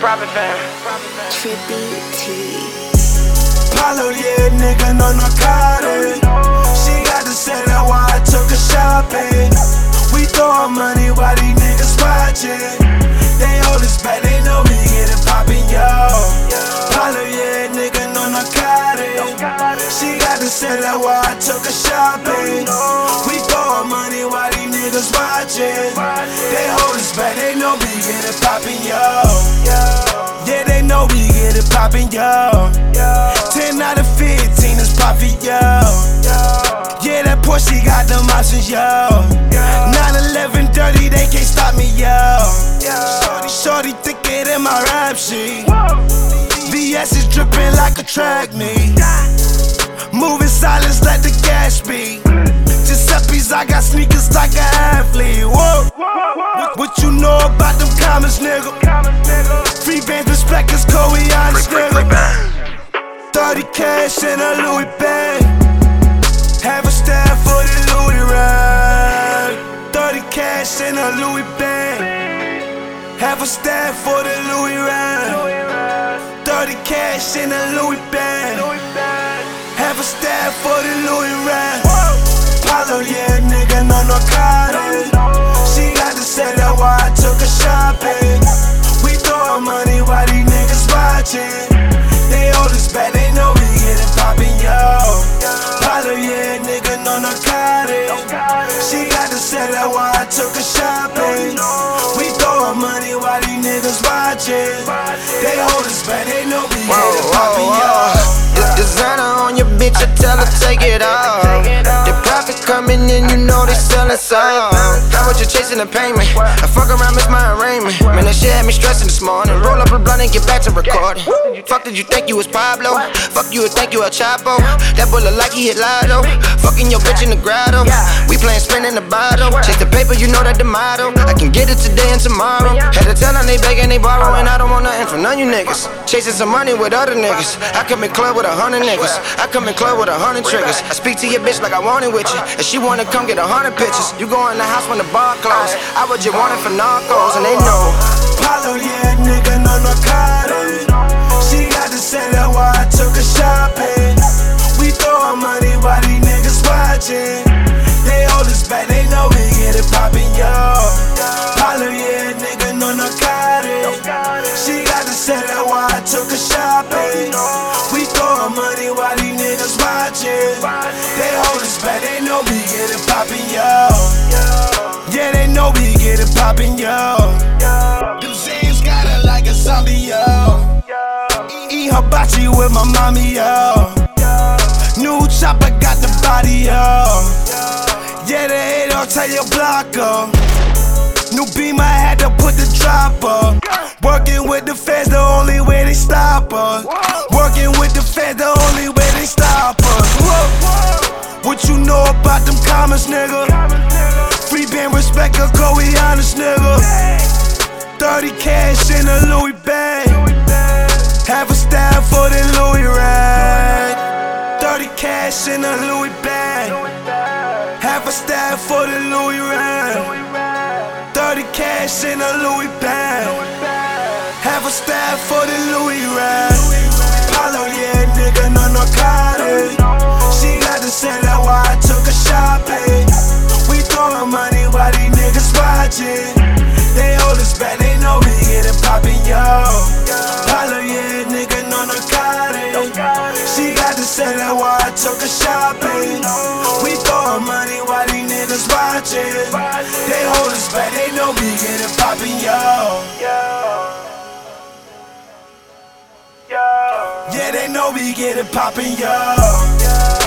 Profit fam. Trippy T. Palo, yeah, nigga, no narcotic. She got the set, that's why I took her shopping. We throwin' money while these niggas watching. They hold us back, they know we get it poppin', yo. Palo, yeah, nigga, no narcotic. She got the set, that's why I took her shopping. We throwin' money while these niggas watching. They hold us back, they know we get it poppin', yo. Yeah, they know we get it poppin', yo. 10 out of 15 is poppin', yo. Yeah, that Porsche got them options, yo. 911 dirty, they can't stop me, yo. Shorty thicker than my rap sheet. VS is drippin' like a track meet. Moving silence, let the gas beat. Giuseppe's, I got sneakers like an athlete. Whoa. What you know about them comments, nigga? Free bands, respect is cold, we honest, nigga. 30 cash in a Louis bag. Have a staff for the Louis rag. 30 cash in a Louis bag. Have a staff for the Louis rag. 30 cash in a Louis bag. Have a staff for the Louis rag. Palo, yeah, nigga, no narcotic. She got the set, that's why I took her shopping. We throwin' money while these niggas watching. They hold us back, they know we get it poppin', yo. Palo, yeah, nigga, no narcotic. She got the set, that's why I took her shopping. We throwin' money while these niggas watching. They hold us back, they know we get it poppin', yo. Designer on your bitch, I tell her take it off. The profit coming in, you know they sellin' some. How about you chasing the payment? I fuck around, miss my arraignment. Man, that shit had me stressing this morning. Roll up a blunt and get back to recording. Fuck, did you think you was Pablo? Fuck, you would think you a Chapo. That boy look like he hit Lotto. Fucking your bitch in the grotto. We playin' spin in the bottle. Chase the paper, you know that the motto. I can get it today and tomorrow. Had to tell them they begging, they borrowing. I don't want nothing from none of you niggas. Chasing some money with other niggas. I come in club with 100 niggas. I come in club with 100 triggers. I speak to your bitch like I want it with you. If she wanna come get 100 pictures, you go in the house when the bar closed. I would just want it for narcos and they know. Palo, yeah, nigga, no narcotic. She got the set, that's why I took her shopping. We throwin' money while these niggas watching. They hold us back, they know we get it poppin', yo. Palo, yeah, nigga, no narcotic. She got the set, that's why I took her shopping. We throwin' money while these niggas watching. They hold us back, they know we get it poppin', yo. Yeah, they know we get it poppin', yo. Them James got her like a zombie, yo. Eat hibachi with my mommy, yo. New chopper got the body, yo. Yeah, the hate all tell your blocker. New beam, I had to put the drop up. Working with the feds, the only way they stop us. Working with the feds, the only way they stop us. What you know about them comments, nigga? Free band, respect her, cause we honest, nigga. 30 cash in a Louis bag. Have a staff for the Louis rag. 30 cash in a Louis bag. Have a staff for the Louis rag. 30 cash in a Louis bag. Have a staff for the Louis rag. Palo, yeah, nigga, no narcotic. She got the set, that's why I took her shopping. We throwin' money while these niggas watching. They hold us back, they know we get it poppin', yo. Palo, yeah, nigga, no narcotic. She got the set, that's why I took her shopping. We throwin' money while these niggas watching. They hold us back, they know we get it poppin', yo. Yeah, they know we get it poppin', yo.